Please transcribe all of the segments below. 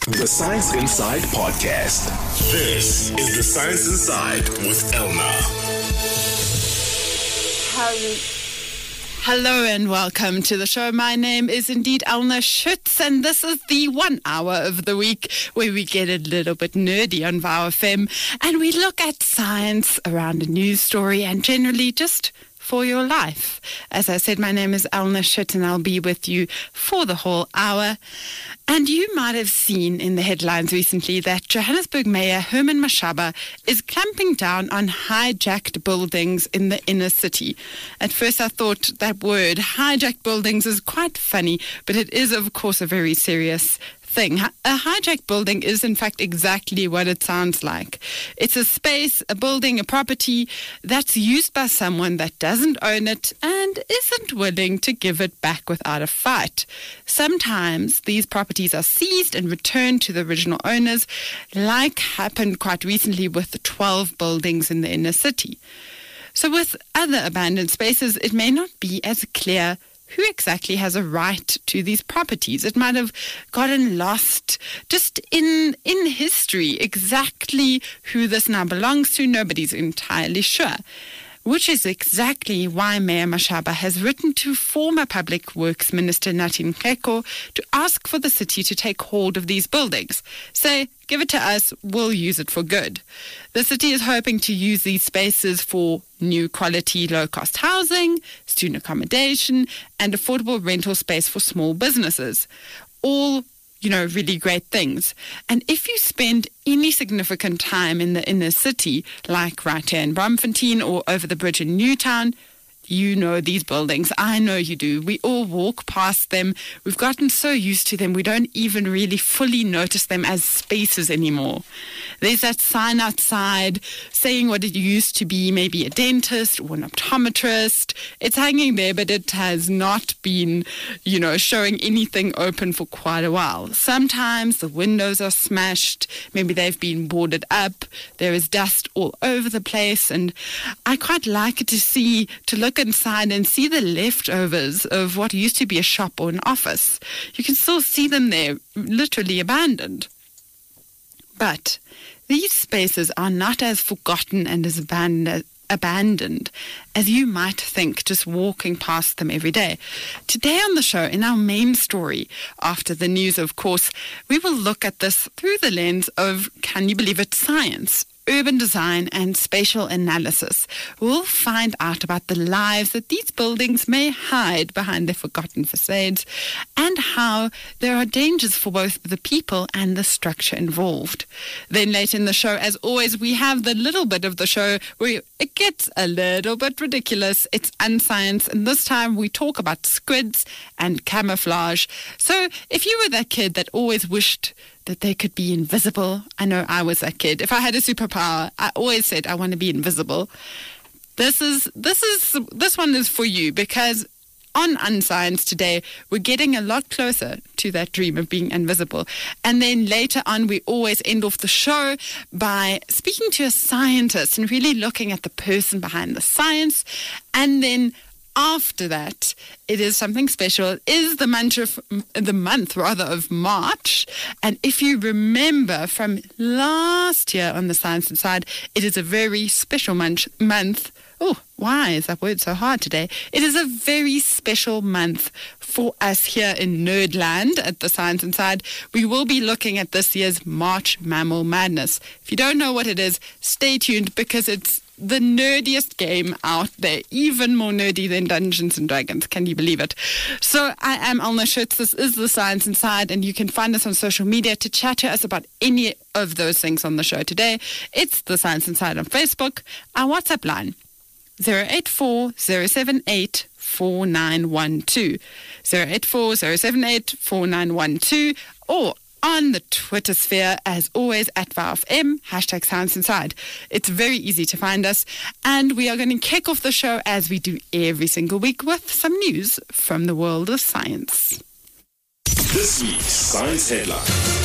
The Science Inside Podcast. This is The Science Inside with Elna. Hello and welcome to the show. My name is indeed Elna Schütz, and this is the 1 hour of the week where we get a little bit nerdy on VOW FM and we look at science around a news story and generally just for your life. As I said, my name is Elna Schütz and I'll be with you for the whole hour. And you might have seen in the headlines recently that Johannesburg Mayor Herman Mashaba is clamping down on hijacked buildings in the inner city. At first I thought that word, hijacked buildings, is quite funny, but it is of course a very serious thing. A hijacked building is in fact exactly what it sounds like. It's a space, a building, a property that's used by someone that doesn't own it and isn't willing to give it back without a fight. Sometimes these properties are seized and returned to the original owners, like happened quite recently with the 12 buildings in the inner city. So with other abandoned spaces, it may not be as clear who exactly has a right to these properties. It might have gotten lost just in history. Exactly who this now belongs to, nobody's entirely sure. Which is exactly why Mayor Mashaba has written to former Public Works Minister Nathi Nhleko to ask for the city to take hold of these buildings. Say, give it to us, we'll use it for good. The city is hoping to use these spaces for new quality, low-cost housing, student accommodation, and affordable rental space for small businesses. All really great things. And if you spend any significant time in the inner city, like right here in Braamfontein or over the bridge in Newtown, you know these buildings. I know you do. We all walk past them. We've gotten so used to them, we don't even really fully notice them as spaces anymore. There's that sign outside saying what it used to be, maybe a dentist or an optometrist. It's hanging there, but it has not been, showing anything open for quite a while. Sometimes the windows are smashed. Maybe they've been boarded up. There is dust all over the place. And I quite like to look inside and see the leftovers of what used to be a shop or an office. You can still see them there, literally abandoned. But these spaces are not as forgotten and as abandoned as you might think just walking past them every day. Today on the show, in our main story, after the news, of course, we will look at this through the lens of, can you believe it, science, urban design and spatial analysis. We'll find out about the lives that these buildings may hide behind their forgotten facades and how there are dangers for both the people and the structure involved. Then later in the show, as always, we have the little bit of the show where it gets a little bit ridiculous. It's unscience, and this time we talk about squids and camouflage. So if you were that kid that always wished that they could be invisible. I know I was that kid. If I had a superpower, I always said I want to be invisible. This one is for you, because on Unscience today, we're getting a lot closer to that dream of being invisible. And then later on, we always end off the show by speaking to a scientist and really looking at the person behind the science. And then after that, it is something special. It is the month of March. And if you remember from last year on the Science Inside, it is a very special month. Oh, why is that word so hard today? It is a very special month for us here in Nerdland at the Science Inside. We will be looking at this year's March Mammal Madness. If you don't know what it is, stay tuned, because it's the nerdiest game out there, even more nerdy than Dungeons and Dragons. Can you believe it? So I am Elna Schütz. This is The Science Inside, and you can find us on social media to chat to us about any of those things on the show today. It's The Science Inside on Facebook. Our WhatsApp line, 084-078-4912. 084-078-4912. Or on the Twitter sphere, as always, at VOWFM, #ScienceInside. It's very easy to find us, and we are going to kick off the show as we do every single week with some news from the world of science. This week's Science Headline.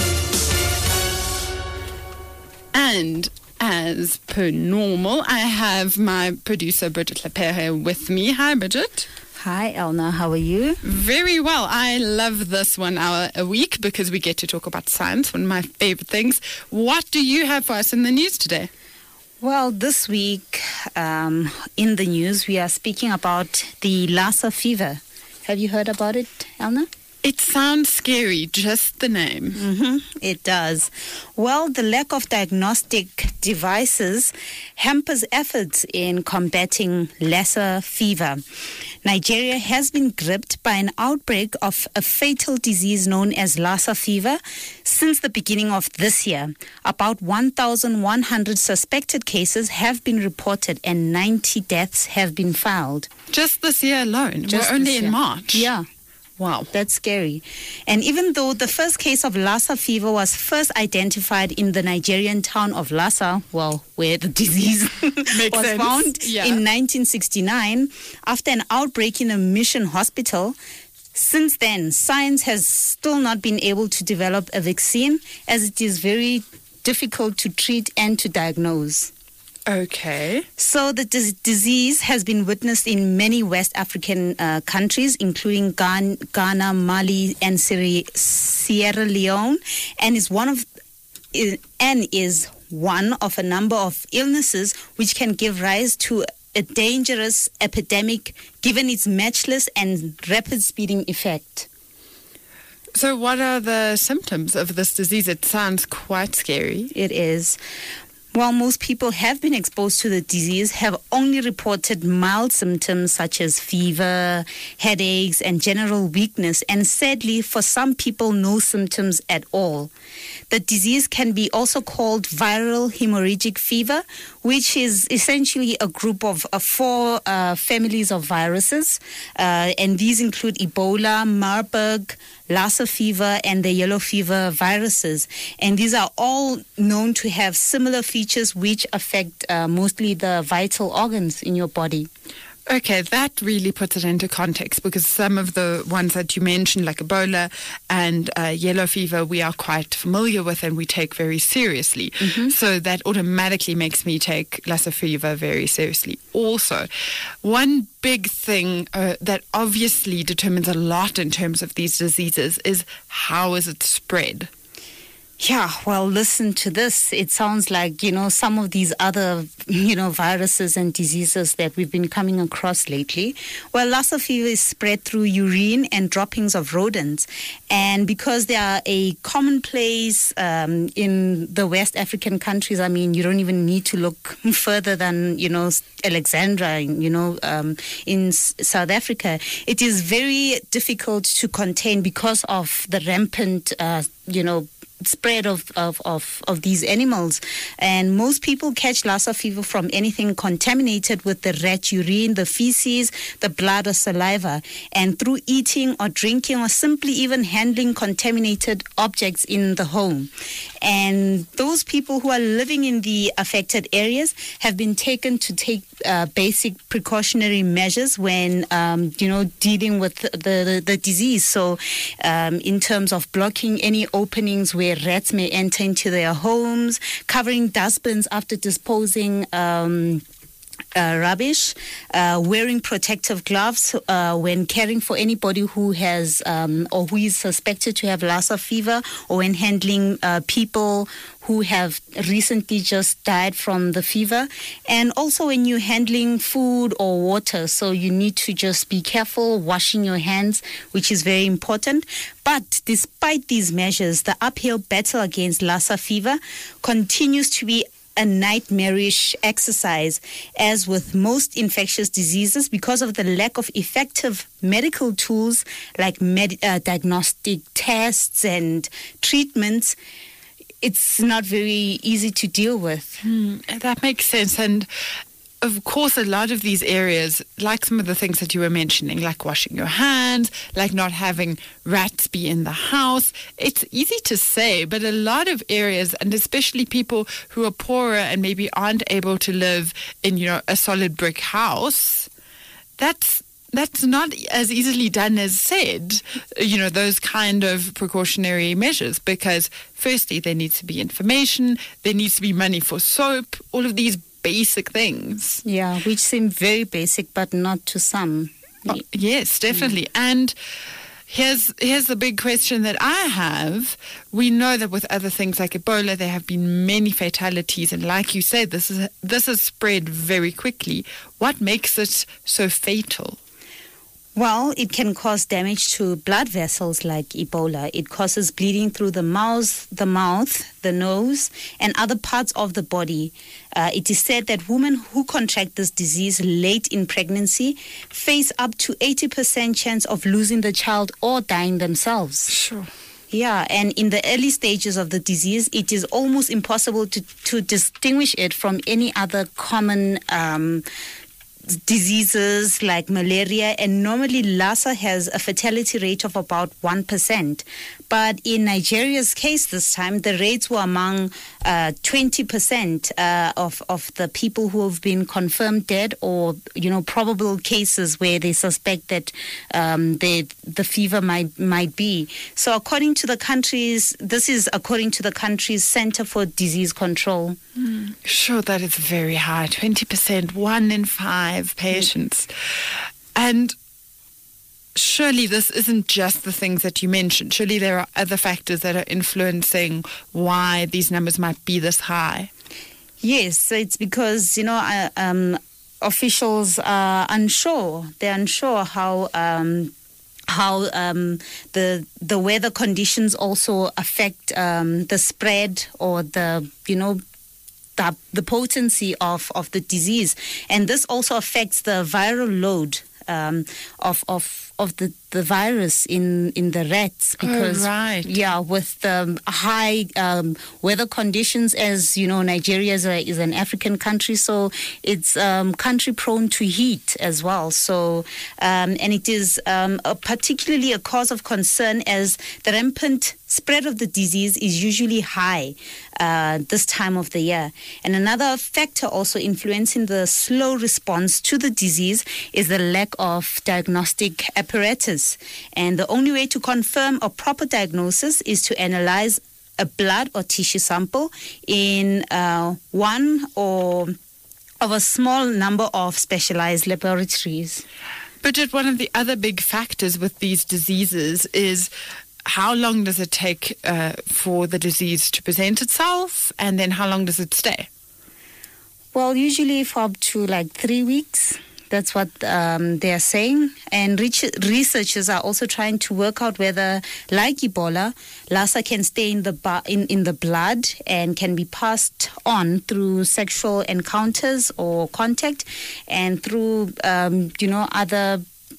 And as per normal, I have my producer Bridget Lepere with me. Hi, Bridget. Hi, Elna. How are you? Very well. I love this 1 hour a week because we get to talk about science, one of my favorite things. What do you have for us in the news today? Well, this week in the news, we are speaking about the Lassa fever. Have you heard about it, Elna? It sounds scary, just the name. Mm-hmm, it does. Well, the lack of diagnostic devices hampers efforts in combating Lassa fever. Nigeria has been gripped by an outbreak of a fatal disease known as Lassa fever since the beginning of this year. About 1,100 suspected cases have been reported and 90 deaths have been filed. Just this year alone? We're only in March? Yeah. Wow. That's scary. And even though the first case of Lassa fever was first identified in the Nigerian town of Lassa, well, where the disease was found in 1969, after an outbreak in a mission hospital, since then, science has still not been able to develop a vaccine, as it is very difficult to treat and to diagnose. Okay. So the disease has been witnessed in many West African countries, including Ghana, Mali, and Sierra Leone, and is one of a number of illnesses which can give rise to a dangerous epidemic, given its matchless and rapid spreading effect. So what are the symptoms of this disease? It sounds quite scary. It is. While most people have been exposed to the disease, have only reported mild symptoms such as fever, headaches, and general weakness, and sadly, for some people, no symptoms at all. The disease can be also called viral hemorrhagic fever, which is essentially a group of four families of viruses, and these include Ebola, Marburg, Lassa fever, and the yellow fever viruses. And these are all known to have similar features which affect mostly the vital organs in your body. Okay, that really puts it into context, because some of the ones that you mentioned, like Ebola and yellow fever, we are quite familiar with and we take very seriously. Mm-hmm. So that automatically makes me take Lassa fever very seriously. Also, one big thing that obviously determines a lot in terms of these diseases is how is it spread? Yeah, well, listen to this. It sounds like, some of these other, viruses and diseases that we've been coming across lately. Well, Lassa fever is spread through urine and droppings of rodents. And because they are a commonplace in the West African countries, I mean, you don't even need to look further than, Alexandra, in South Africa. It is very difficult to contain because of the rampant, spread of these animals. And most people catch Lassa fever from anything contaminated with the rat urine, the feces, the blood or saliva, and through eating or drinking or simply even handling contaminated objects in the home. And those people who are living in the affected areas have been taken to take basic precautionary measures when dealing with the disease. So in terms of blocking any openings where rats may enter into their homes, covering dustbins after disposing rubbish, wearing protective gloves when caring for anybody who has or who is suspected to have Lassa fever, or when handling people who have recently just died from the fever, and also when you're handling food or water. So you need to just be careful washing your hands, which is very important. But despite these measures, the uphill battle against Lassa fever continues to be a nightmarish exercise, as with most infectious diseases, because of the lack of effective medical tools like diagnostic tests and treatments. It's not very easy to deal with. That makes sense. And of course, a lot of these areas, like some of the things that you were mentioning, like washing your hands, like not having rats be in the house, it's easy to say, but a lot of areas, and especially people who are poorer and maybe aren't able to live in, a solid brick house, that's not as easily done as said, those kind of precautionary measures, because firstly, there needs to be information, there needs to be money for soap, all of these basic things. Yeah, which seem very basic, but not to some. Yes, definitely. And here's the big question that I have. We know that with other things like Ebola, there have been many fatalities, and like you said, this has spread very quickly. What makes it so fatal? Well, it can cause damage to blood vessels like Ebola. It causes bleeding through the mouth, the nose, and other parts of the body. It is said that women who contract this disease late in pregnancy face up to 80% chance of losing the child or dying themselves. Sure. Yeah, and in the early stages of the disease, it is almost impossible to distinguish it from any other common diseases like malaria, and normally Lassa has a fatality rate of about 1%. But in Nigeria's case this time, the rates were among 20% of the people who have been confirmed dead, or probable cases where they suspect that the fever might be. So according to the country's Center for Disease Control. Sure, that is very high. 20%, 1 in 5 patients. And surely this isn't just the things that you mentioned. Surely there are other factors that are influencing why these numbers might be this high. Yes, so it's because, officials are unsure. They're unsure how the weather conditions also affect the spread or the potency of the disease, and this also affects the viral load of the virus in the rats, because with the high weather conditions, as you know, Nigeria is an African country, so it's country prone to heat as well. So and it is particularly a cause of concern, as the rampant spread of the disease is usually high this time of the year. And another factor also influencing the slow response to the disease is the lack of diagnostic apparatus. And the only way to confirm a proper diagnosis is to analyze a blood or tissue sample in one or of a small number of specialized laboratories. Bridget, one of the other big factors with these diseases is how long does it take for the disease to present itself, and then how long does it stay? Well, usually for up to 3 weeks. That's what they are saying. And researchers are also trying to work out whether, like Ebola, Lassa can stay in the blood and can be passed on through sexual encounters or contact, and through other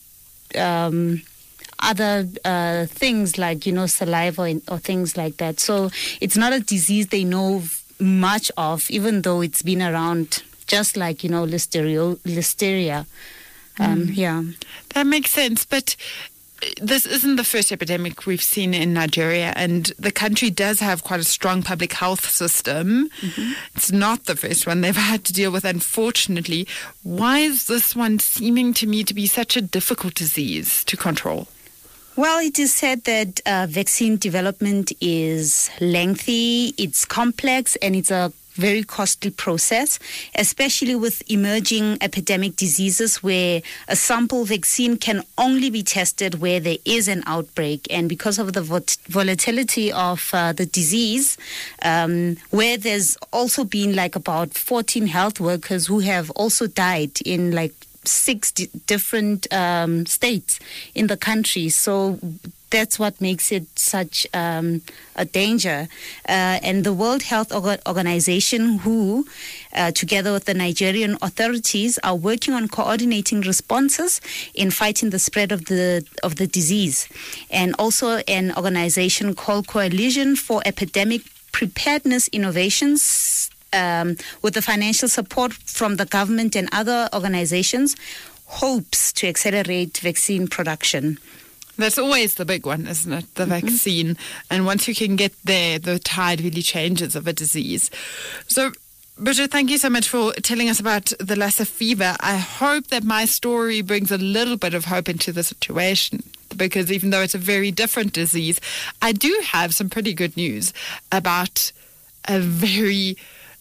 things like saliva or things like that. So it's not a disease they know much of, even though it's been around, just like listeria. Yeah, that makes sense. But this isn't the first epidemic we've seen in Nigeria, and the country does have quite a strong public health system. Mm-hmm. It's not the first one they've had to deal with, unfortunately. Why is this one seeming to me to be such a difficult disease to control? Well, it is said that vaccine development is lengthy, it's complex, and it's a very costly process, especially with emerging epidemic diseases where a sample vaccine can only be tested where there is an outbreak. And because of the volatility of the disease, where there's also been about 14 health workers who have also died in 6 different states in the country. So that's what makes it such a danger. And the World Health Organization, WHO, together with the Nigerian authorities, are working on coordinating responses in fighting the spread of the disease. And also an organization called Coalition for Epidemic Preparedness Innovations, with the financial support from the government and other organizations, hopes to accelerate vaccine production. That's always the big one, isn't it? The vaccine. And once you can get there, the tide really changes of a disease. So, Bridget, thank you so much for telling us about the Lassa fever. I hope that my story brings a little bit of hope into the situation, because even though it's a very different disease, I do have some pretty good news about a very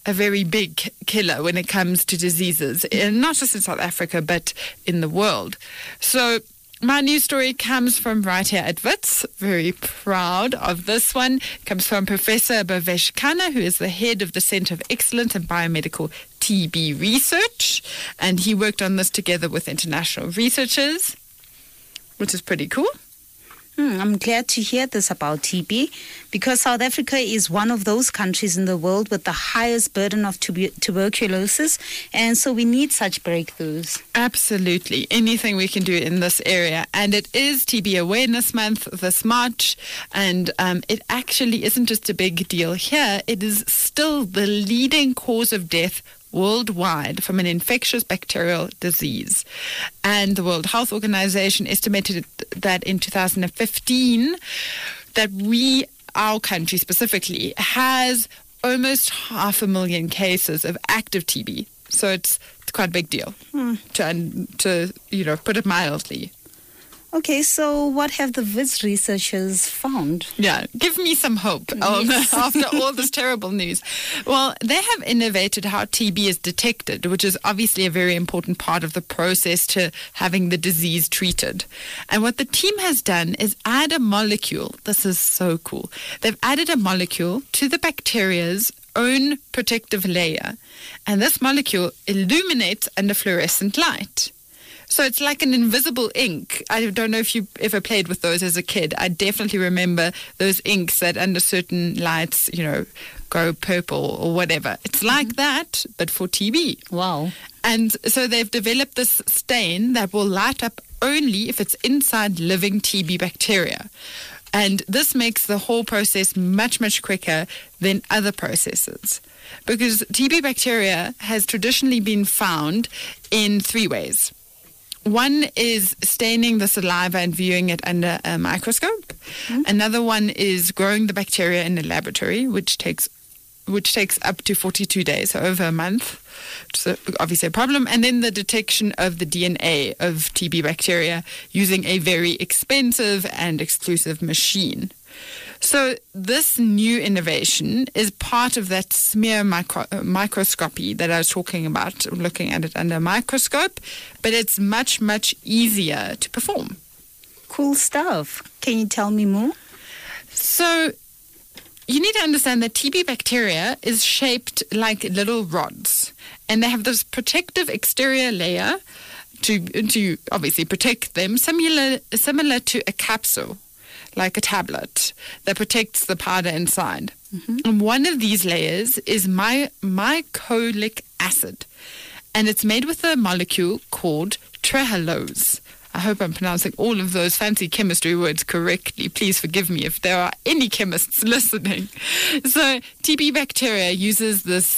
a very big killer when it comes to diseases, not just in South Africa, but in the world. So my news story comes from right here at WITS. Very proud of this one. It comes from Professor Bhavesh Khanna, who is the head of the Center of Excellence in Biomedical TB Research. And he worked on this together with international researchers, which is pretty cool. I'm glad to hear this about TB because South Africa is one of those countries in the world with the highest burden of tuberculosis, and so we need such breakthroughs. Absolutely. Anything we can do in this area. And it is TB Awareness Month this March, and it actually isn't just a big deal here. It is still the leading cause of death worldwide from an infectious bacterial disease. And the World Health Organization estimated that in 2015 that our country specifically, has almost 500,000 cases of active TB. So it's quite a big deal to put it mildly. Okay, so what have the WITS researchers found? Yeah, give me some hope after all this terrible news. Well, they have innovated how TB is detected, which is obviously a very important part of the process to having the disease treated. And what the team has done is add a molecule. This is so cool. They've added a molecule to the bacteria's own protective layer. And this molecule illuminates under fluorescent light. So it's like an invisible ink. I don't know if you ever played with those as a kid. I definitely remember those inks that under certain lights, go purple or whatever. It's like that, but for TB. Wow. And so they've developed this stain that will light up only if it's inside living TB bacteria. And this makes the whole process much, much quicker than other processes. Because TB bacteria has traditionally been found in 3 ways. One is staining the saliva and viewing it under a microscope. Another one is growing the bacteria in a laboratory, which takes up to 42 days, so over a month. So obviously a problem. And then the detection of the DNA of TB bacteria using a very expensive and exclusive machine. So this new innovation is part of that smear microscopy that I was talking about, looking at it under a microscope, but it's much, much easier to perform. Cool stuff. Can you tell me more? So you need to understand that TB bacteria is shaped like little rods, and they have this protective exterior layer to obviously protect them, similar to a capsule, like a tablet, that protects the powder inside. And one of these layers is mycolic acid, and it's made with a molecule called trehalose. I hope I'm pronouncing all of those fancy chemistry words correctly. Please forgive me if there are any chemists listening. So TB bacteria uses this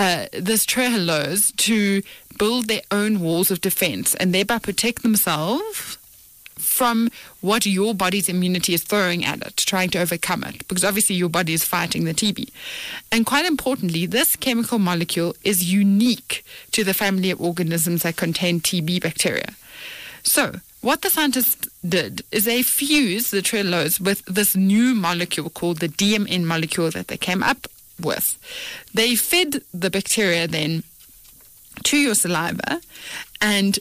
trehalose to build their own walls of defense and thereby protect themselves from what your body's immunity is throwing at it, trying to overcome it, because obviously your body is fighting the TB. And quite importantly, this chemical molecule is unique to the family of organisms that contain TB bacteria. So what the scientists did is they fused the trehalose with this new molecule called the DMN molecule that they came up with. They fed the bacteria then to your saliva, and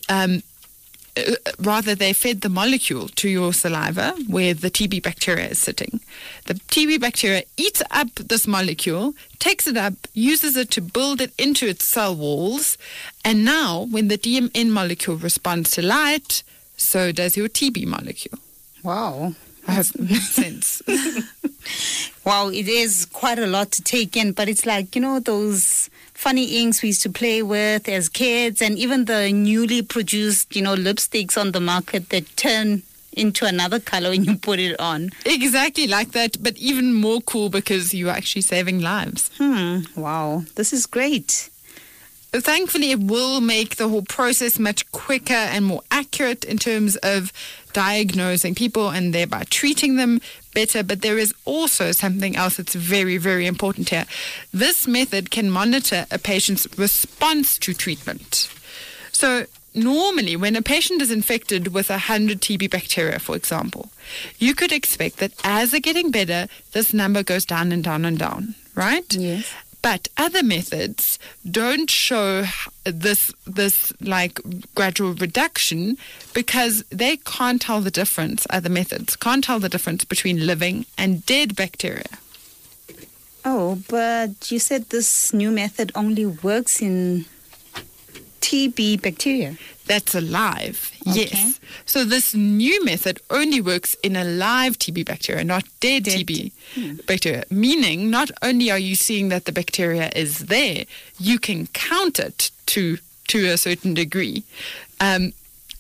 they fed the molecule to your saliva where the TB bacteria is sitting. The TB bacteria eats up this molecule, takes it up, uses it to build it into its cell walls, and now when the DMN molecule responds to light, so does your TB molecule. Wow. I hope that makes sense. Wow, it is quite a lot to take in, but it's like, those funny inks we used to play with as kids, and even the newly produced, lipsticks on the market that turn into another color when you put it on. Exactly like that, but even more cool because you're actually saving lives. Wow, this is great. Thankfully, it will make the whole process much quicker and more accurate in terms of diagnosing people and thereby treating them better. But there is also something else that's very, very important here. This method can monitor a patient's response to treatment. So normally, when a patient is infected with 100 TB bacteria, for example, you could expect that as they're getting better, this number goes down and down and down, right? Yes. But other methods don't show this like gradual reduction because they can't tell the difference. Other methods can't tell the difference between living and dead bacteria. Oh, but you said this new method only works in TB bacteria. That's alive, Okay. yes. So this new method only works in alive TB bacteria, not dead TB bacteria. Meaning, not only are you seeing that the bacteria is there, you can count it to a certain degree. And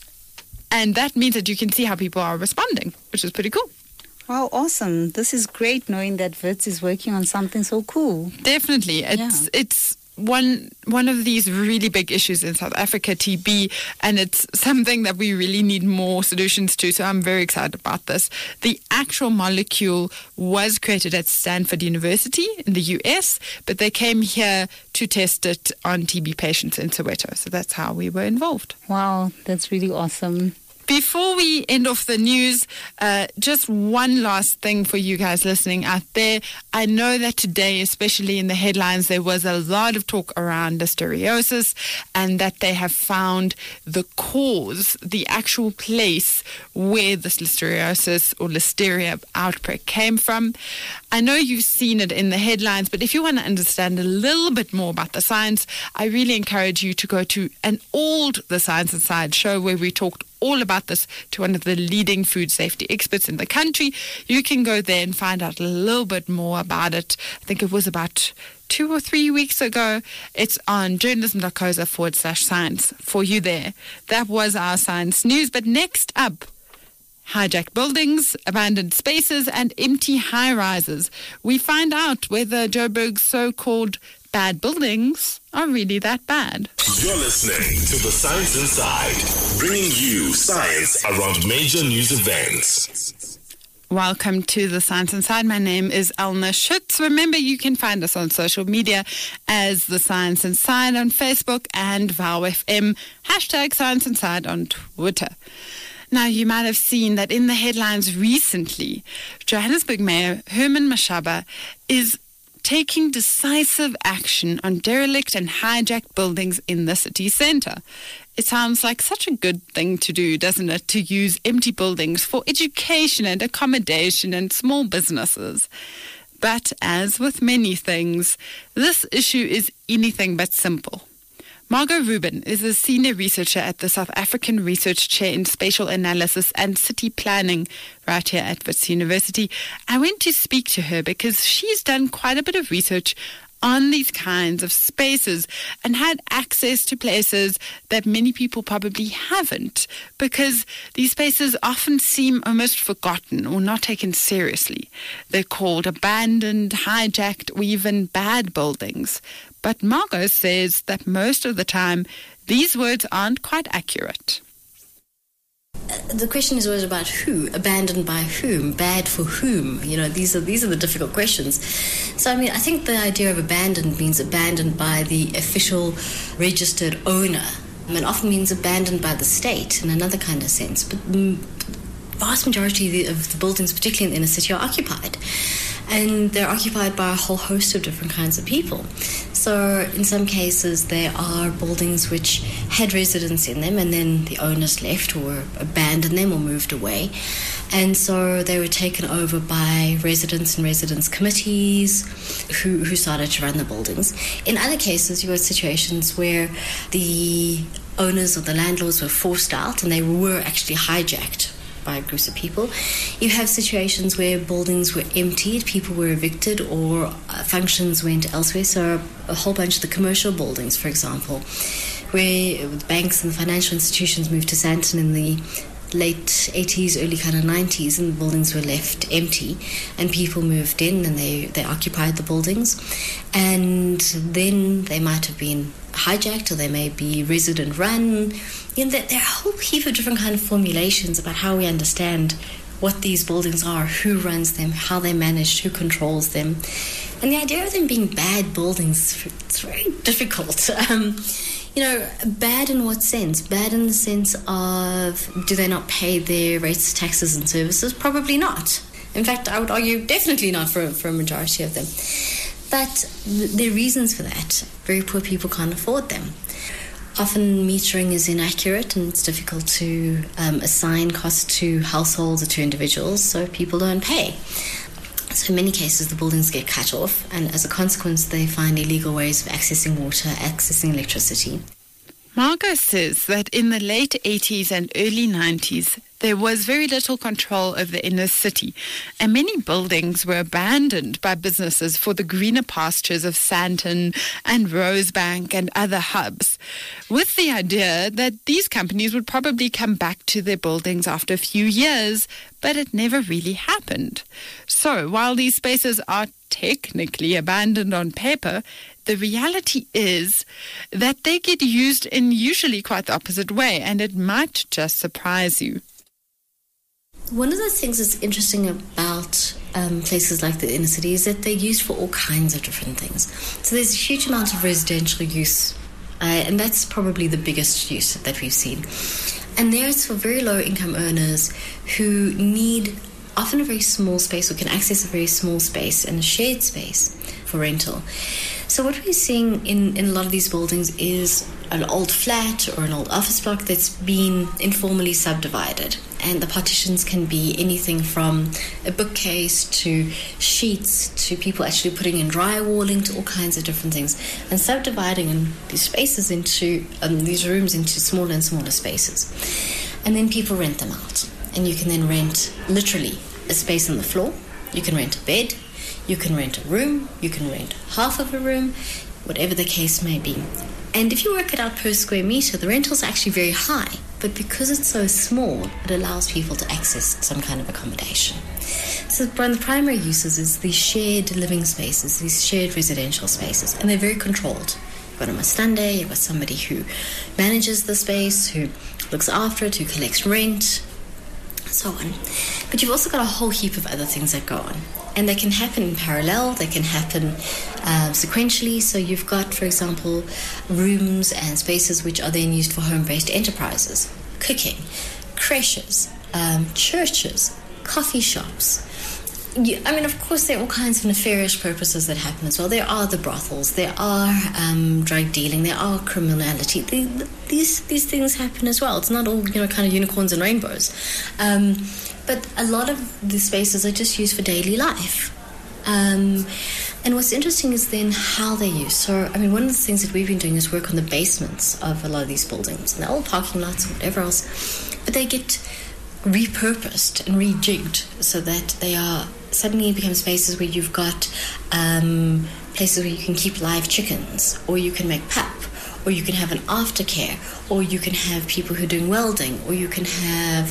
that means that you can see how people are responding, which is pretty cool. Wow, awesome. This is great knowing that Wits is working on something so cool. Definitely. It's one of these really big issues in South Africa, TB, and it's something that we really need more solutions to, so I'm very excited about this. The actual molecule was created at Stanford University in the US, but they came here to test it on TB patients in Soweto, so that's how we were involved. Wow, that's really awesome. Before we end off the news, just one last thing for you guys listening out there. I know that today, especially in the headlines, there was a lot of talk around listeriosis and that they have found the cause, the actual place where this listeriosis or listeria outbreak came from. I know you've seen it in the headlines, but if you want to understand a little bit more about the science, I really encourage you to go to an old The Science Inside show where we talked all about this to one of the leading food safety experts in the country. You can go there and find out a little bit more about it. I think it was about 2 or 3 weeks ago. It's on journalism.coza/science for you there. That was our science news. But next up, hijacked buildings, abandoned spaces, and empty high-rises. We find out whether Joburg's so-called bad buildings are really that bad. You're listening to The Science Inside, bringing you science around major news events. Welcome to The Science Inside. My name is Elna Schutz. Remember, you can find us on social media as The Science Inside on Facebook and VowFM, #Science Inside on Twitter. Now, you might have seen that in the headlines recently, Johannesburg Mayor Herman Mashaba is taking decisive action on derelict and hijacked buildings in the city centre. It sounds like such a good thing to do, doesn't it, to use empty buildings for education and accommodation and small businesses. But as with many things, this issue is anything but simple. Margot Rubin is a senior researcher at the South African Research Chair in Spatial Analysis and City Planning right here at Wits University. I went to speak to her because she's done quite a bit of research on these kinds of spaces and had access to places that many people probably haven't, because these spaces often seem almost forgotten or not taken seriously. They're called abandoned, hijacked, or even bad buildings. But Margot says that most of the time, these words aren't quite accurate. The question is always about who, abandoned by whom, bad for whom. You know, these are the difficult questions. So, I mean, I think the idea of abandoned means abandoned by the official registered owner, and often means abandoned by the state in another kind of sense. But the vast majority of the buildings, particularly in the inner city, are occupied. And they're occupied by a whole host of different kinds of people. So in some cases, there are buildings which had residents in them and then the owners left or abandoned them or moved away. And so they were taken over by residents and residents committees who started to run the buildings. In other cases, you had situations where the owners or the landlords were forced out and they were actually hijacked by groups of people. You have situations where buildings were emptied, people were evicted, or functions went elsewhere. So a whole bunch of the commercial buildings, for example, where banks and financial institutions moved to Sandton in the late 80s, early kind of 90s, and the buildings were left empty, and people moved in and they occupied the buildings, and then they might have been hijacked or they may be resident run. You know, there are a whole heap of different kind of formulations about how we understand what these buildings are, who runs them, how they're managed, who controls them. And the idea of them being bad buildings, it's very difficult. You know, bad in what sense? Bad in the sense of, do they not pay their rates, taxes and services? Probably not. In fact, I would argue definitely not for a majority of them. But there are reasons for that. Very poor people can't afford them. Often metering is inaccurate and it's difficult to assign costs to households or to individuals, so people don't pay. So in many cases, the buildings get cut off, and as a consequence, they find illegal ways of accessing water, accessing electricity. Margot says that in the late 80s and early 90s, there was very little control over the inner city, and many buildings were abandoned by businesses for the greener pastures of Sandton and Rosebank and other hubs, with the idea that these companies would probably come back to their buildings after a few years, but it never really happened. So while these spaces are technically abandoned on paper, the reality is that they get used in usually quite the opposite way, and it might just surprise you. One of the things that's interesting about places like the inner city is that they're used for all kinds of different things. So there's a huge amount of residential use, and that's probably the biggest use that we've seen. And there it's for very low income earners who need often a very small space or can access a very small space and a shared space for rental. So what we're seeing in a lot of these buildings is an old flat or an old office block that's been informally subdivided. And the partitions can be anything from a bookcase to sheets to people actually putting in drywalling to all kinds of different things. And subdividing these spaces into, these rooms into smaller and smaller spaces. And then people rent them out. And you can then rent literally a space on the floor. You can rent a bed. You can rent a room, you can rent half of a room, whatever the case may be. And if you work it out per square meter, the rental's actually very high. But because it's so small, it allows people to access some kind of accommodation. So one of the primary uses is these shared living spaces, these shared residential spaces. And they're very controlled. You've got a Mastande, you've got somebody who manages the space, who looks after it, who collects rent, so on. But you've also got a whole heap of other things that go on. And they can happen in parallel, they can happen sequentially. So you've got, for example, rooms and spaces which are then used for home-based enterprises, cooking, creches, churches, coffee shops. Of course, there are all kinds of nefarious purposes that happen as well. There are the brothels, there are drug dealing, there are criminality. These things happen as well. It's not all, kind of unicorns and rainbows. But a lot of the spaces are just used for daily life. And what's interesting is then how they're used. So, one of the things that we've been doing is work on the basements of a lot of these buildings. And they're all parking lots or whatever else. But they get repurposed and rejigged so that they are suddenly become spaces where you've got places where you can keep live chickens, or you can make pap, or you can have an aftercare, or you can have people who are doing welding, or you can have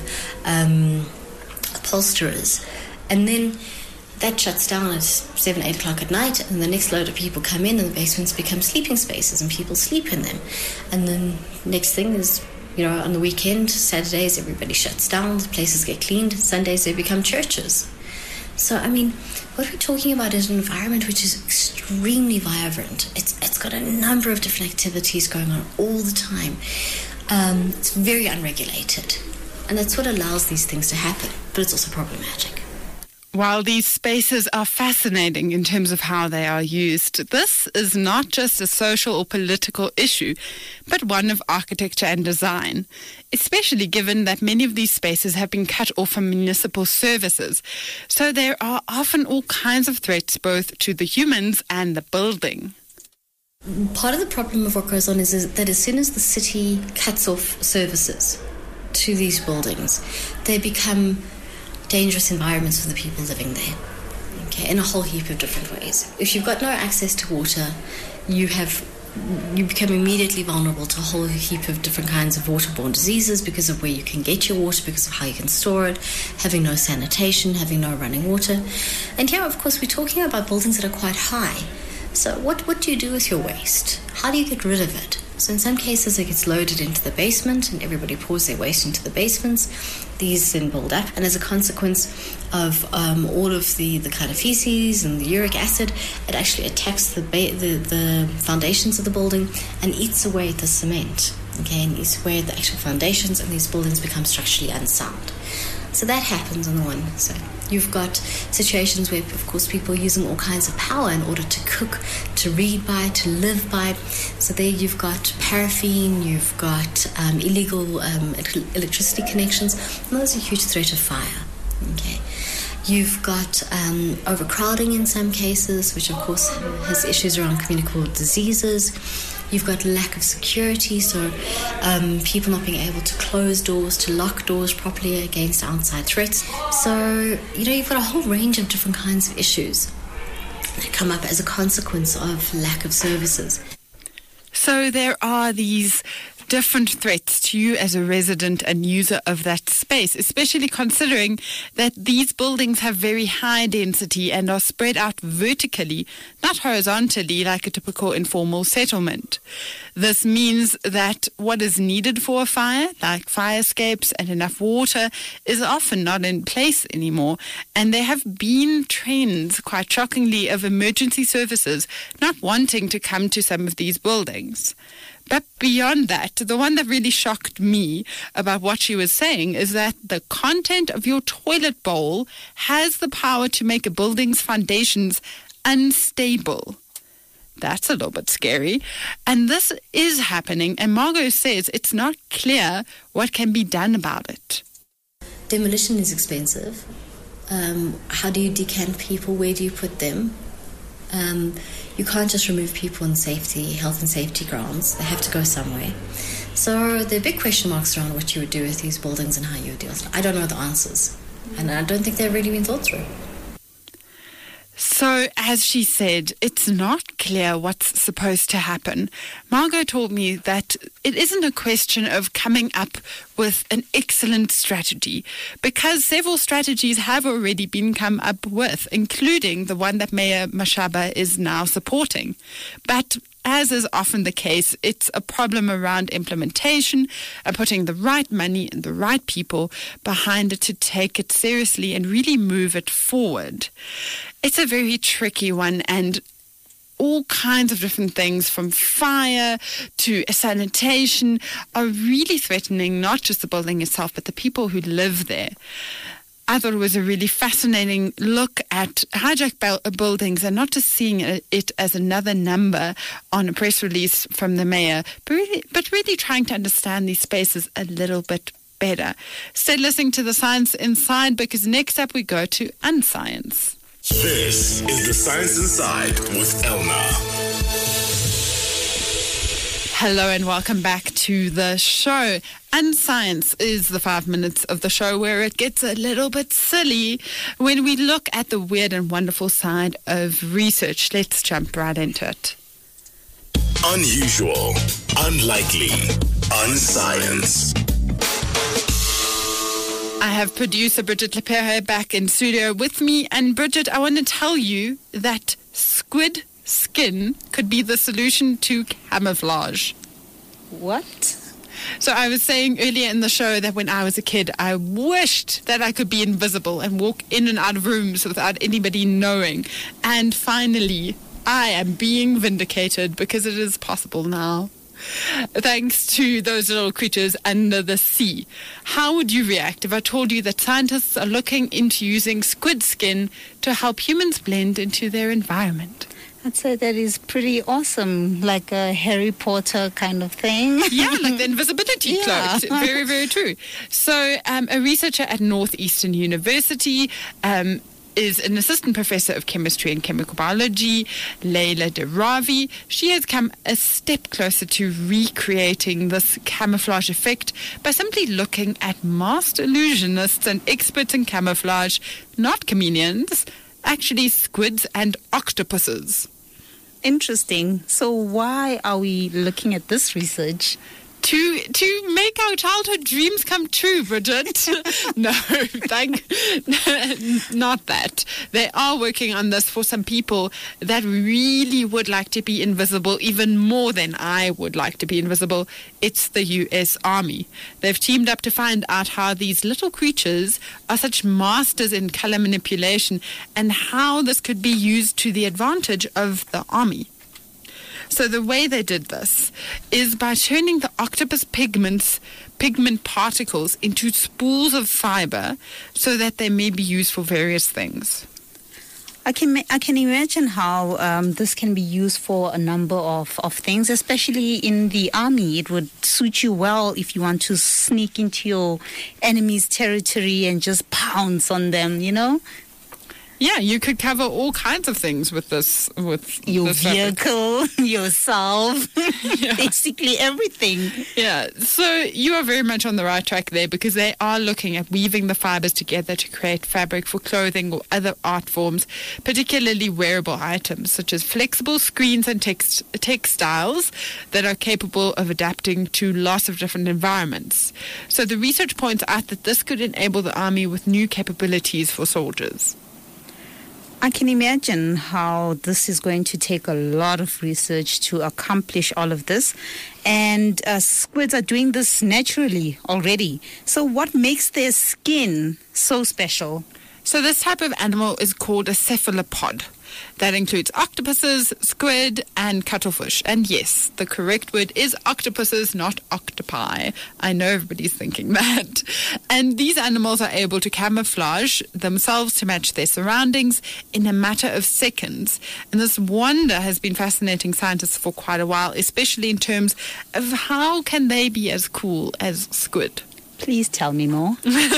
upholsterers. And then that shuts down at 7, 8 o'clock at night, and the next load of people come in and the basements become sleeping spaces and people sleep in them. And then next thing is, on the weekend, Saturdays, everybody shuts down, the places get cleaned, Sundays they become churches. So, what we're talking about is an environment which is extremely vibrant. It's got a number of different activities going on all the time. It's very unregulated. And that's what allows these things to happen. But it's also problematic. While these spaces are fascinating in terms of how they are used, this is not just a social or political issue, but one of architecture and design, especially given that many of these spaces have been cut off from municipal services. So there are often all kinds of threats both to the humans and the building. Part of the problem of what goes on is that as soon as the city cuts off services to these buildings, they become dangerous environments for the people living there, in a whole heap of different ways. If you've got no access to water, you become immediately vulnerable to a whole heap of different kinds of waterborne diseases because of where you can get your water, because of how you can store it, having no sanitation, having no running water. And here, of course, we're talking about buildings that are quite high. So what do you do with your waste? How do you get rid of it? So in some cases it gets loaded into the basement and everybody pours their waste into the basements. These then build up, and as a consequence of all of the kind of feces and the uric acid, it actually attacks the foundations of the building and eats away at the cement, and eats away at the actual foundations, and these buildings become structurally unsound. So that happens on the one side. You've got situations where, of course, people are using all kinds of power in order to cook, to read by, to live by. So there you've got paraffin, you've got illegal electricity connections, and those are a huge threat of fire. Okay. You've got overcrowding in some cases, which of course has issues around communicable diseases. You've got lack of security, so people not being able to close doors, to lock doors properly against outside threats. So, you've got a whole range of different kinds of issues that come up as a consequence of lack of services. So there are these different threats to you as a resident and user of that space, especially considering that these buildings have very high density and are spread out vertically, not horizontally like a typical informal settlement. This means that what is needed for a fire, like fire escapes and enough water, is often not in place anymore. And there have been trends, quite shockingly, of emergency services not wanting to come to some of these buildings. But beyond that, the one that really shocked me about what she was saying is that the content of your toilet bowl has the power to make a building's foundations unstable. That's a little bit scary. And this is happening, and Margot says it's not clear what can be done about it. Demolition is expensive. How do you decant people? Where do you put them? You can't just remove people on health and safety grounds. They have to go somewhere. So there are big question marks around what you would do with these buildings and how you would deal with it. I don't know the answers. And I don't think they've really been thought through. So, as she said, it's not clear what's supposed to happen. Margot told me that it isn't a question of coming up with an excellent strategy, because several strategies have already been come up with, including the one that Mayor Mashaba is now supporting. But as is often the case, it's a problem around implementation and putting the right money and the right people behind it to take it seriously and really move it forward. It's a very tricky one, and all kinds of different things from fire to sanitation are really threatening not just the building itself, but the people who live there. I thought it was a really fascinating look at hijacked buildings and not just seeing it as another number on a press release from the mayor, but really trying to understand these spaces a little bit better. Stay listening to The Science Inside, because next up we go to Unscience. This is The Science Inside with Elna. Hello and welcome back to the show. Unscience is the 5 minutes of the show where it gets a little bit silly when we look at the weird and wonderful side of research. Let's jump right into it. Unusual, unlikely, unscience. I have producer Bridget Lepere back in studio with me. And Bridget, I want to tell you that squid skin could be the solution to camouflage. What? So I was saying earlier in the show that when I was a kid, I wished that I could be invisible and walk in and out of rooms without anybody knowing. And finally, I am being vindicated because it is possible now. Thanks to those little creatures under the sea. How would you react if I told you that scientists are looking into using squid skin to help humans blend into their environment? I'd say that is pretty awesome, like a Harry Potter kind of thing. Yeah, like the invisibility Yeah. cloak. Very, very true. So a researcher at Northeastern University is an assistant professor of chemistry and chemical biology, Leila Deravi. She has come a step closer to recreating this camouflage effect by simply looking at master illusionists and experts in camouflage, not chameleons, actually squids and octopuses. Interesting. So why are we looking at this research? To make our childhood dreams come true, Bridget. No, not that. They are working on this for some people that really would like to be invisible, even more than I would like to be invisible. It's the U.S. Army. They've teamed up to find out how these little creatures are such masters in color manipulation and how this could be used to the advantage of the Army. So the way they did this is by turning the octopus pigment particles into spools of fiber so that they may be used for various things. I can imagine how this can be used for a number of things, especially in the army. It would suit you well if you want to sneak into your enemy's territory and just pounce on them, you know? Yeah, you could cover all kinds of things with this. With your this vehicle, yourself, basically everything. Yeah, so you are very much on the right track there because they are looking at weaving the fibers together to create fabric for clothing or other art forms, particularly wearable items such as flexible screens and textiles that are capable of adapting to lots of different environments. So the research points out that this could enable the army with new capabilities for soldiers. I can imagine how this is going to take a lot of research to accomplish all of this. And squids are doing this naturally already. So what makes their skin so special? So this type of animal is called a cephalopod. That includes octopuses, squid, and cuttlefish. And yes, the correct word is octopuses, not octopi. I know everybody's thinking that. And these animals are able to camouflage themselves to match their surroundings in a matter of seconds. And this wonder has been fascinating scientists for quite a while, especially in terms of how can they be as cool as squid. Please tell me more.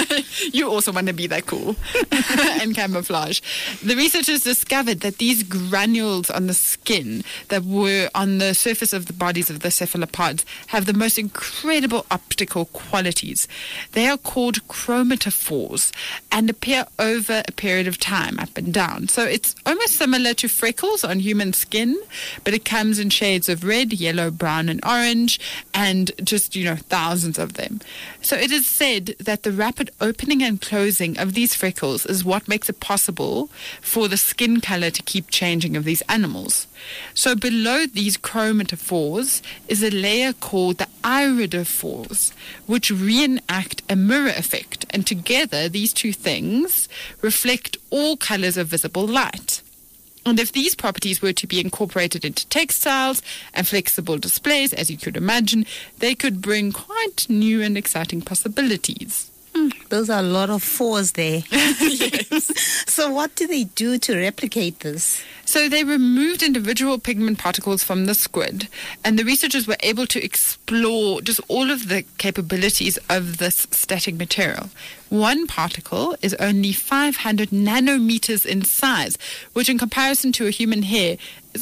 You also want to be that cool and camouflage. The researchers discovered that these granules on the skin that were on the surface of the bodies of the cephalopods have the most incredible optical qualities. They are called chromatophores and appear over a period of time, up and down. So it's almost similar to freckles on human skin, but it comes in shades of red, yellow, brown, and orange, and just, thousands of them. So it is said that the rapid opening and closing of these freckles is what makes it possible for the skin color to keep changing of these animals. So below these chromatophores is a layer called the iridophores, which reenact a mirror effect. And together, these two things reflect all colors of visible light. And if these properties were to be incorporated into textiles and flexible displays, as you could imagine, they could bring quite new and exciting possibilities. Those are a lot of fours there. Yes. So what do they do to replicate this? So they removed individual pigment particles from the squid, and the researchers were able to explore just all of the capabilities of this static material. One particle is only 500 nanometers in size, which in comparison to a human hair is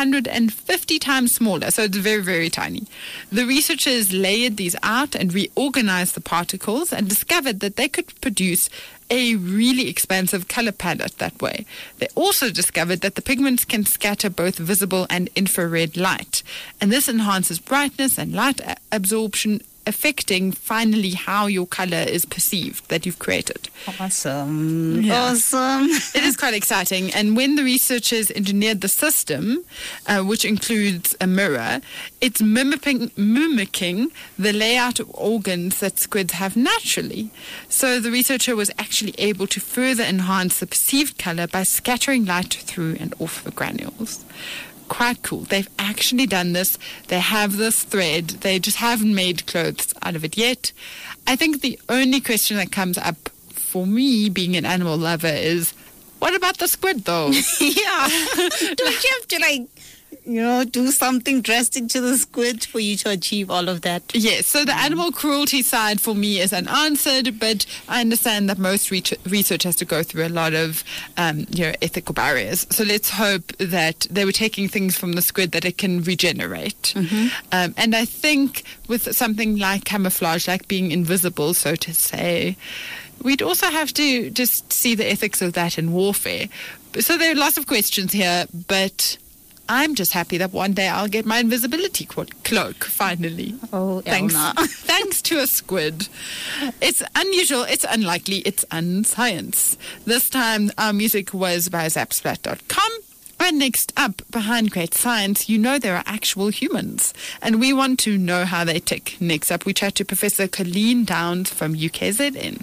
150 times smaller, so it's very, very tiny. The researchers layered these out and reorganized the particles and discovered that they could produce a really expansive color palette that way. They also discovered that the pigments can scatter both visible and infrared light, and this enhances brightness and light absorption, affecting finally how your color is perceived that you've created. Awesome. Yeah. Awesome. It is quite exciting. And when the researchers engineered the system, which includes a mirror, it's mimicking the layout of organs that squids have naturally. So the researcher was actually able to further enhance the perceived color by scattering light through and off the granules. Quite cool. They've actually done this. They have this thread. They just haven't made clothes out of it yet. I think the only question that comes up for me, being an animal lover, is what about the squid, though? Yeah. Don't you have to, do something drastic to the squid for you to achieve all of that? Yes, so the animal cruelty side for me is unanswered, but I understand that most research has to go through a lot of ethical barriers. So let's hope that they were taking things from the squid that it can regenerate. Mm-hmm. And I think with something like camouflage, like being invisible, so to say, we'd also have to just see the ethics of that in warfare. So there are lots of questions here, but I'm just happy that one day I'll get my invisibility cloak, finally. Oh, thanks. Thanks to a squid. It's unusual, it's unlikely, it's unscience. This time, our music was by Zapsplat.com. And next up, behind great science, there are actual humans. And we want to know how they tick. Next up, we chat to Professor Colleen Downs from UKZN.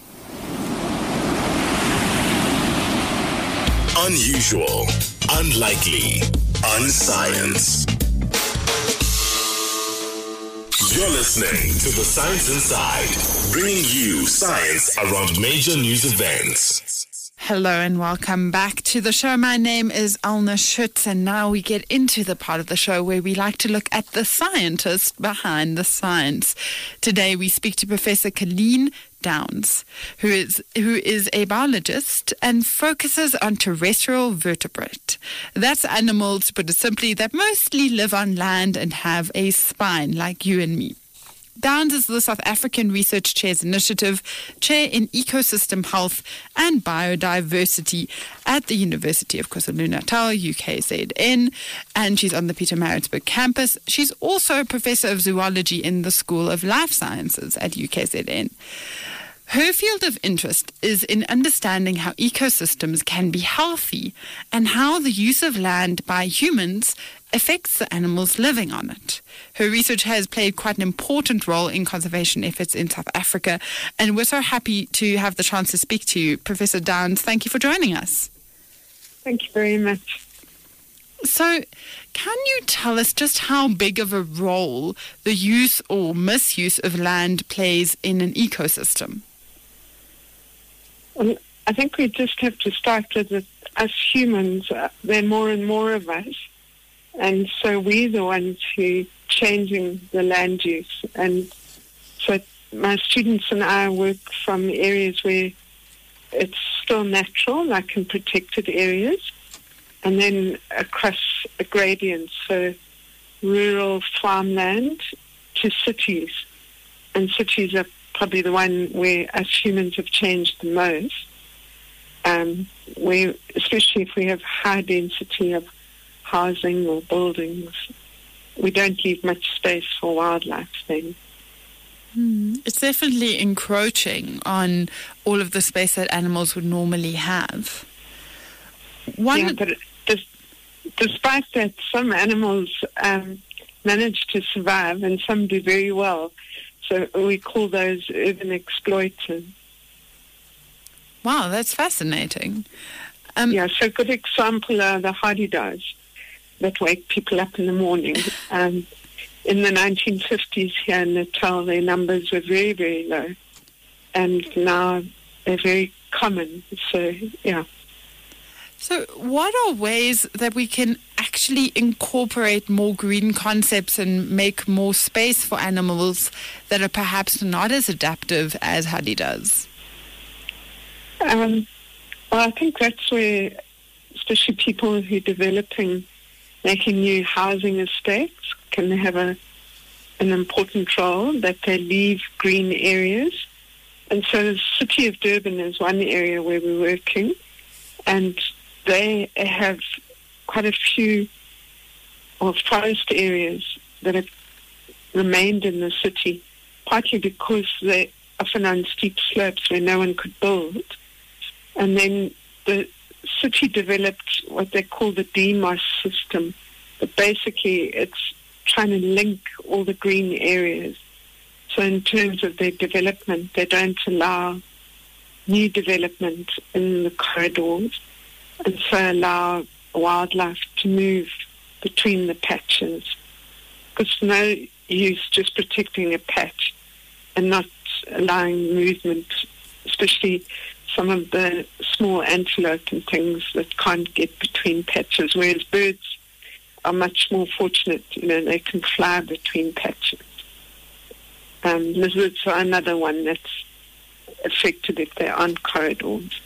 Unusual, unlikely, unscience. You're listening to The Science Inside, bringing you science around major news events. Hello and welcome back to the show. My name is Alna Schutz, and now we get into the part of the show where we like to look at the scientist behind the science. Today we speak to Professor Colleen Downs, who is a biologist and focuses on terrestrial vertebrate. That's animals, to put it simply, that mostly live on land and have a spine like you and me. Downs is the South African Research Chair's Initiative, Chair in Ecosystem Health and Biodiversity at the University of KwaZulu-Natal, UKZN, and she's on the Pietermaritzburg campus. She's also a Professor of Zoology in the School of Life Sciences at UKZN. Her field of interest is in understanding how ecosystems can be healthy and how the use of land by humans affects the animals living on it. Her research has played quite an important role in conservation efforts in South Africa, and we're so happy to have the chance to speak to you. Professor Downs, thank you for joining us. Thank you very much. So, can you tell us just how big of a role the use or misuse of land plays in an ecosystem? Well, I think we just have to start with it. As humans, there are more and more of us. And so we're the ones who are changing the land use. And so my students and I work from areas where it's still natural, like in protected areas, and then across a gradient, so rural farmland to cities. And cities are probably the one where us humans have changed the most, where, especially if we have high density of housing or buildings, we don't leave much space for wildlife then. It's definitely encroaching on all of the space that animals would normally have. Yeah, but despite that, some animals manage to survive and some do very well. So we call those urban exploiters. Wow, that's fascinating. So a good example are the hardy-does that wake people up in the morning. In the 1950s here in Natal, their numbers were very, very low. And now they're very common. So, yeah. So what are ways that we can actually incorporate more green concepts and make more space for animals that are perhaps not as adaptive as hardy-does? Well, I think that's where, especially people who are developing, making new housing estates can have an important role, that they leave green areas. And so the city of Durban is one area where we're working, and they have quite a few forest areas that have remained in the city, partly because they're often on steep slopes where no one could build. And then the city developed what they call the DMOS system. But basically, it's trying to link all the green areas. So in terms of their development, they don't allow new development in the corridors, and so allow wildlife to move between the patches. Because no use just protecting a patch and not allowing movement, especially some of the small antelope and things that can't get between patches, whereas birds are much more fortunate. They can fly between patches. Lizards are another one that's affected if they're on corridors.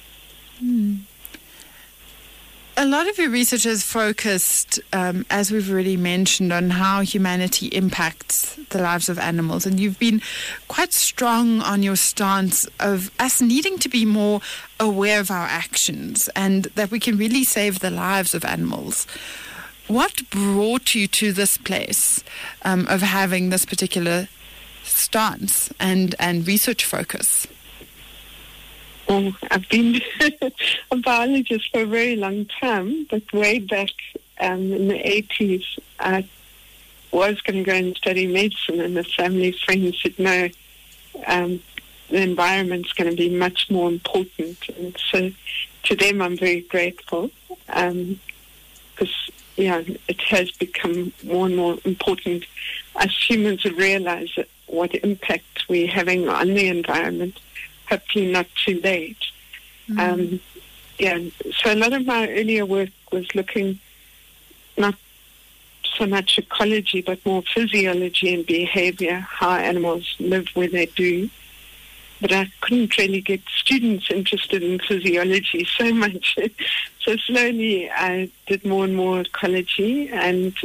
A lot of your research has focused, as we've already mentioned, on how humanity impacts the lives of animals. And you've been quite strong on your stance of us needing to be more aware of our actions and that we can really save the lives of animals. What brought you to this place of having this particular stance and research focus? Well, I've been a biologist for a very long time, but way back in the 80s, I was going to go and study medicine, and a family friend said, no, the environment's going to be much more important. And so to them, I'm very grateful, because, it has become more and more important us humans would realize that what impact we're having on the environment, hopefully not too late. So a lot of my earlier work was looking not so much ecology, but more physiology and behavior, how animals live where they do. But I couldn't really get students interested in physiology so much. So slowly I did more and more ecology, and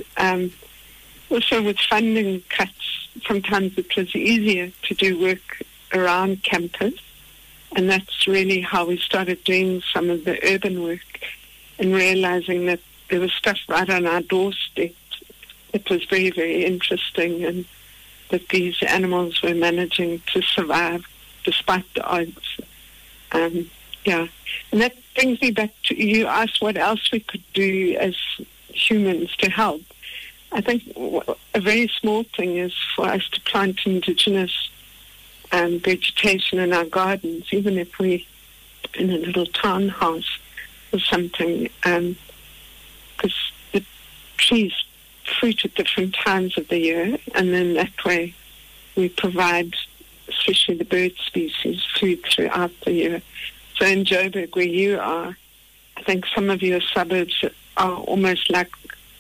also with funding cuts, sometimes it was easier to do work around campus. And that's really how we started doing some of the urban work and realizing that there was stuff right on our doorstep. It was very, very interesting, and that these animals were managing to survive despite the odds. And that brings me back to, you asked what else we could do as humans to help. I think a very small thing is for us to plant indigenous vegetation in our gardens, even if we're in a little townhouse or something, because the trees fruit at different times of the year, and then that way we provide, especially the bird species, food throughout the year. So in Joburg, where you are, I think some of your suburbs are almost like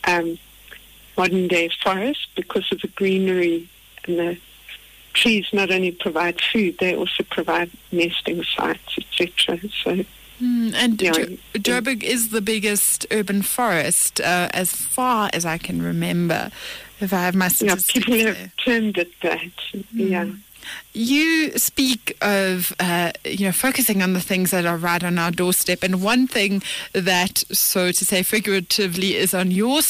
modern-day forests because of the greenery, and the trees not only provide food, they also provide nesting sites, etc. So, Joburg is the biggest urban forest, as far as I can remember, if I have my statistics. People have termed it that. You speak of, focusing on the things that are right on our doorstep. And one thing that, so to say figuratively, is on your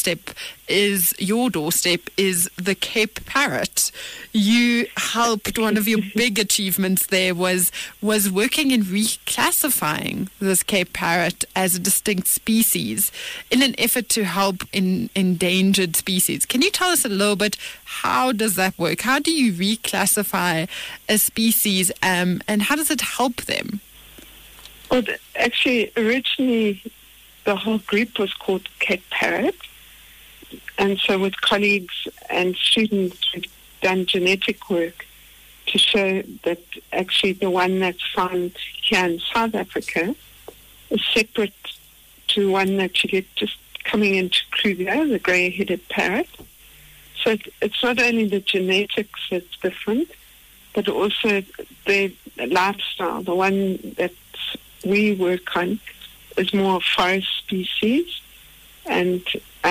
doorstep is the Cape parrot. You helped, one of your big achievements there was working in reclassifying this Cape parrot as a distinct species in an effort to help endangered species. Can you tell us a little bit, how does that work? How do you reclassify a species, and how does it help them? Well, actually, originally the whole group was called Cape Parrot. And so with colleagues and students, we've done genetic work to show that actually the one that's found here in South Africa is separate to one that you get just coming into Kruger, the grey-headed parrot. So it's not only the genetics that's different, but also the lifestyle. The one that we work on is more a forest species. And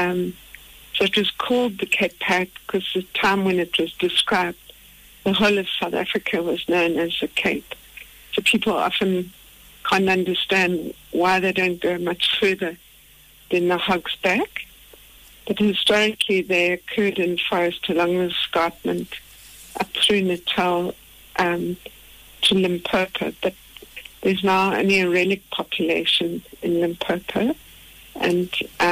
so it was called the Cape parrot because the time when it was described, the whole of South Africa was known as the Cape. So people often can't understand why they don't go much further than the Hog's Back. But historically, they occurred in forest along the escarpment up through Natal to Limpopo. But there's now only a relic population in Limpopo. And,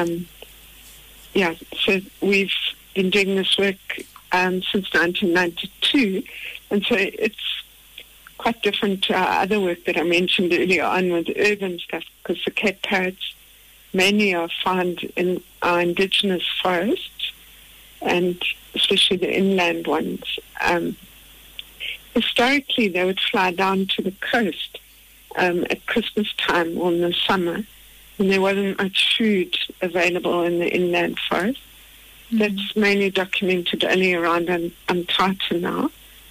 so we've been doing this work since 1992. And so it's quite different to our other work that I mentioned earlier on with urban stuff, because the Cape parrots mainly are found in our indigenous forests, and especially the inland ones. Historically, they would fly down to the coast at Christmas time or in the summer, when there wasn't much food available in the inland forest. Mm-hmm. That's mainly documented only around Umtata now.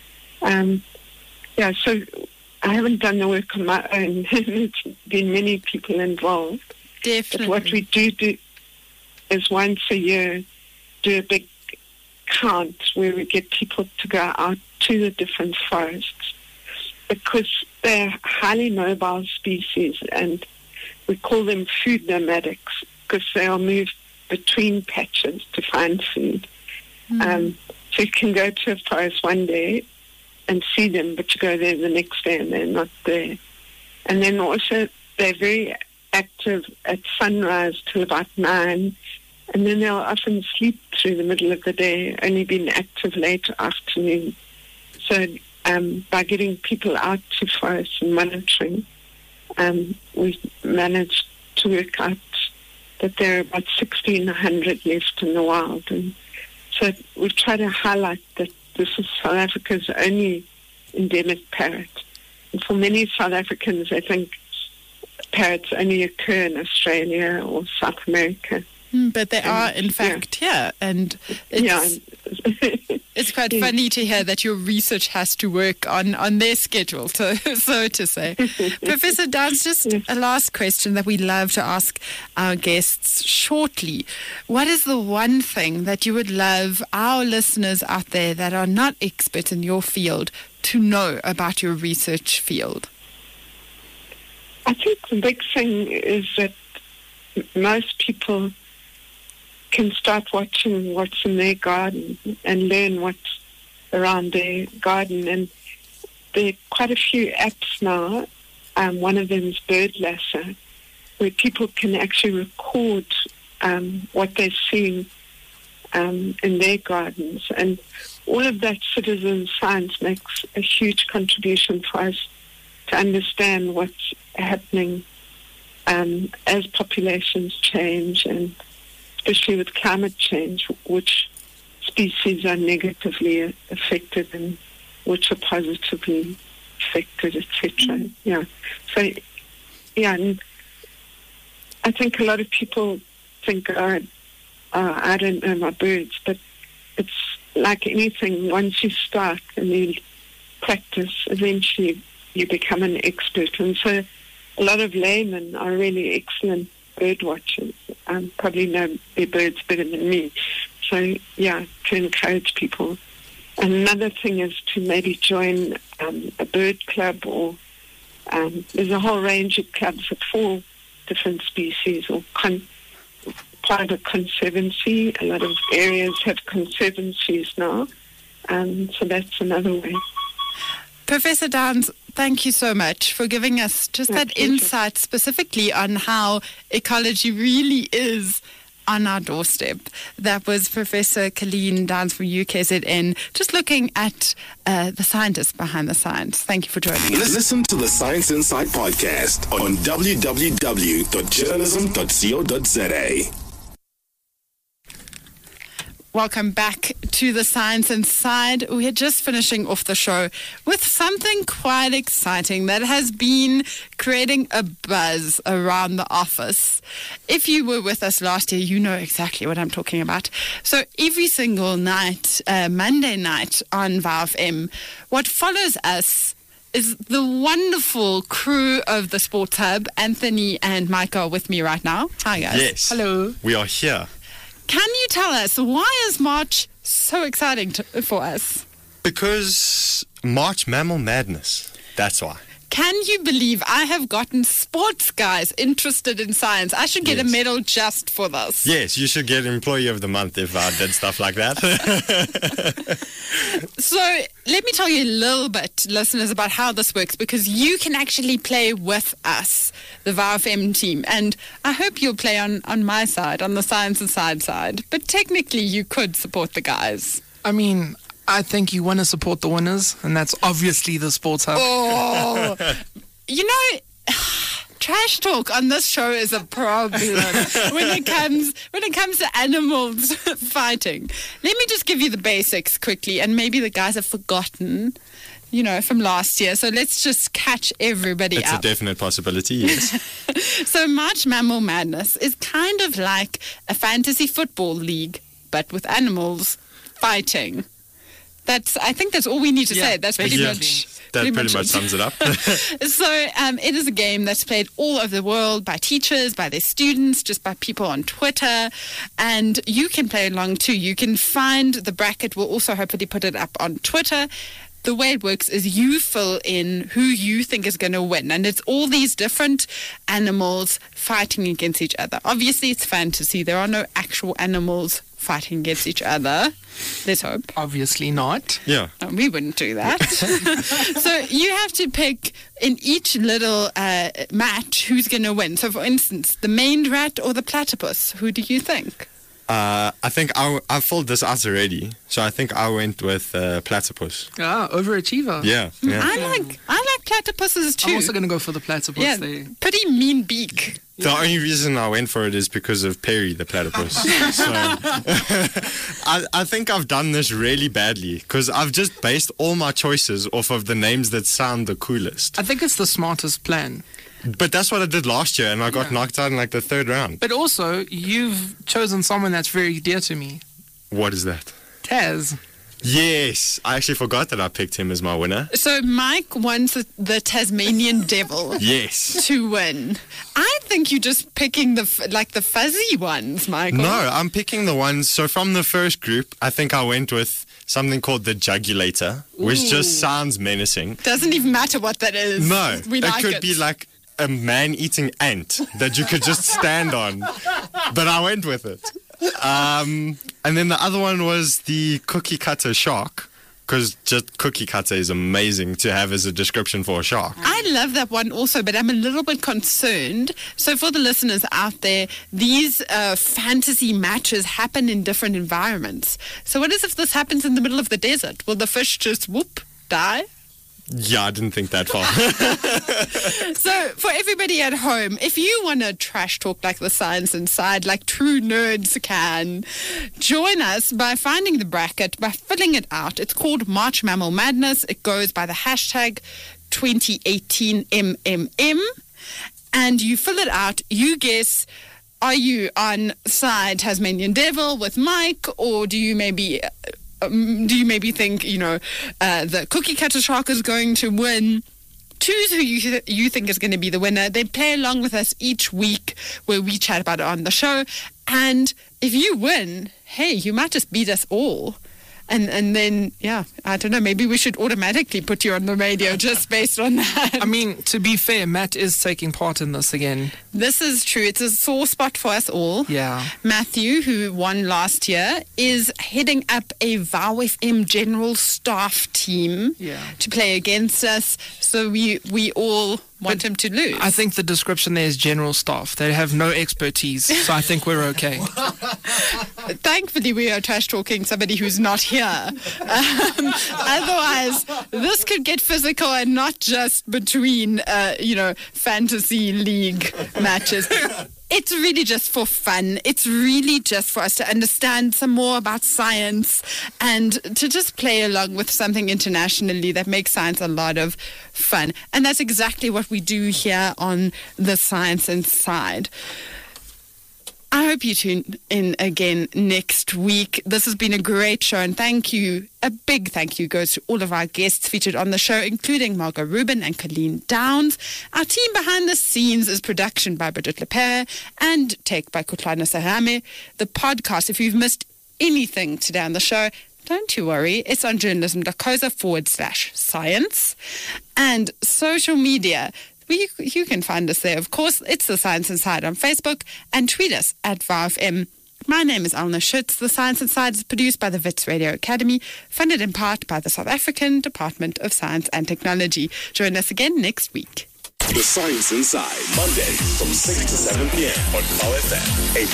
So I haven't done the work on my own. There's been many people involved. Definitely. But what we do is once a year do a big count where we get people to go out to the different forests, because they're highly mobile species, and we call them food nomadics because they'll move between patches to find food. So you can go to a forest one day and see them, but you go there the next day and they're not there. And then also they're very active at sunrise till about 9, and then they'll often sleep through the middle of the day, only being active late afternoon. So by getting people out to forests and monitoring, we managed to work out that there are about 1,600 left in the wild, and So we try to highlight that this is South Africa's only endemic parrot. And for many South Africans, they think parrots only occur in Australia or South America. But they are, in fact, here. And it's, it's quite funny to hear that your research has to work on their schedule, so to say. Professor Downs, just a last question that we love to ask our guests shortly. What is the one thing that you would love our listeners out there that are not experts in your field to know about your research field? I think the big thing is that most people can start watching what's in their garden and learn what's around their garden. And there are quite a few apps now. One of them is Birdlasser, where people can actually record what they're seeing in their gardens. And all of that citizen science makes a huge contribution for us to understand what's happening as populations change, and especially with climate change, which species are negatively affected and which are positively affected, etc. Yeah. So, yeah, and I think a lot of people think, I don't know my birds, but it's like anything. Once you start and you practice, eventually you become an expert. And so a lot of laymen are really excellent bird watchers, probably know their birds better than me. So, yeah, to encourage people. And another thing is to maybe join a bird club, or there's a whole range of clubs of 4 different species, or part of a conservancy. A lot of areas have conservancies now, so that's another way. Professor Downs, thank you so much for giving us just that insight specifically on how ecology really is on our doorstep. That was Professor Colleen Downs from UKZN, just looking at the scientists behind the science. Thank you for joining us. Listen to the Science Inside podcast on www.journalism.co.za. Welcome back to the Science Inside. We're just finishing off the show with something quite exciting that has been creating a buzz around the office. If you were with us last year, you know exactly what I'm talking about. So every single night, Monday night on VOW-FM, what follows us is the wonderful crew of the Sports Hub. Anthony and Micah are with me right now. Hi, guys. Yes. Hello. We are here. Can you tell us, why is March so exciting for us? Because March Mammal Madness. That's why. Can you believe I have gotten sports guys interested in science? I should get a medal just for this. Yes, you should get Employee of the Month if I did stuff like that. So let me tell you a little bit, listeners, about how this works, because you can actually play with us, the VOW-FM team. And I hope you'll play on my side, on the Science Inside side. But technically, you could support the guys. I mean, I think you want to support the winners, and that's obviously the Sports Hub. Oh, you know, trash talk on this show is a problem when it comes to animals fighting. Let me just give you the basics quickly, and maybe the guys have forgotten, you know, from last year. So let's just catch everybody up. It's a definite possibility, yes. So March Mammal Madness is kind of like a fantasy football league, but with animals fighting. I think that's all we need to say. That's pretty much. That pretty much sums it up. So it is a game that's played all over the world by teachers, by their students, just by people on Twitter. And you can play along too. You can find the bracket. We'll also hopefully put it up on Twitter. The way it works is you fill in who you think is going to win. And it's all these different animals fighting against each other. Obviously, it's fantasy. There are no actual animals fighting against each other. Let's hope. Obviously not. Yeah. No, we wouldn't do that. So you have to pick in each little match who's going to win. So, for instance, the maned rat or the platypus. Who do you think? I think I filled this out already, so I think I went with platypus. Ah, overachiever. Yeah. I like platypuses too. I'm also going to go for the platypus. Yeah, pretty mean beak. The only reason I went for it is because of Perry the platypus. So I think I've done this really badly because I've just based all my choices off of the names that sound the coolest. I think it's the smartest plan. But that's what I did last year, and I got knocked out in like the third round. But also, you've chosen someone that's very dear to me. What is that? Taz. Yes, I actually forgot that I picked him as my winner. So Mike wants the Tasmanian Devil Yes. to win. I think you're just picking the fuzzy ones, Michael. No, I'm picking the ones. So from the first group, I think I went with something called the Jugulator, which just sounds menacing. Doesn't even matter what that is. No, we like it could be like a man-eating ant that you could just stand on. But I went with it. And then the other one was the cookie cutter shark, because just cookie cutter is amazing to have as a description for a shark. I love that one also, but I'm a little bit concerned. So for the listeners out there, these fantasy matches happen in different environments. So what if this happens in the middle of the desert? Will the fish just die? Yeah, I didn't think that far. So for everybody at home, if you want to trash talk like the Science Inside, like true nerds can, join us by finding the bracket, by filling it out. It's called March Mammal Madness. It goes by the hashtag 2018MMM. And you fill it out. You guess, are you on side Tasmanian Devil with Mike, or do you maybe think, the cookie cutter shark is going to win? Choose who you think is going to be the winner. Then play along with us each week where we chat about it on the show. And if you win, hey, you might just beat us all. And then, I don't know, maybe we should automatically put you on the radio just based on that. I mean, to be fair, Matt is taking part in this again. This is true. It's a sore spot for us all. Yeah. Matthew, who won last year, is heading up a VOW FM general staff team to play against us. So we all want him to lose. I think the description there is general staff. They have no expertise, so I think we're okay. Thankfully, we are trash talking somebody who's not here. Otherwise, this could get physical and not just between, fantasy league matches. It's really just for fun. It's really just for us to understand some more about science and to just play along with something internationally that makes science a lot of fun. And that's exactly what we do here on The Science Inside. I hope you tune in again next week. This has been a great show, and thank you. A big thank you goes to all of our guests featured on the show, including Margot Rubin and Colleen Downs. Our team behind the scenes is production by Bridget Lepere and tech by Kutlana Sahame. The podcast, if you've missed anything today on the show, don't you worry. It's on journalism.coza/science. And social media, you can find us there. Of course, it's The Science Inside on Facebook, and tweet us at VOWFM. My name is Alna Schutz. The Science Inside is produced by the Wits Radio Academy, funded in part by the South African Department of Science and Technology. Join us again next week. The Science Inside, Monday from 6 to 7 p.m. on VOWFM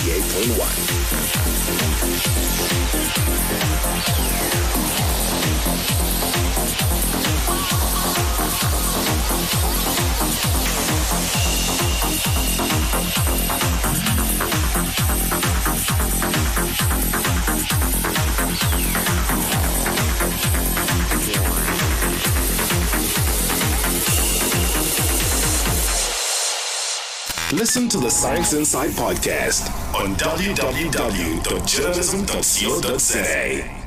88.1. Listen to the Science Inside podcast on www.journalism.co.za.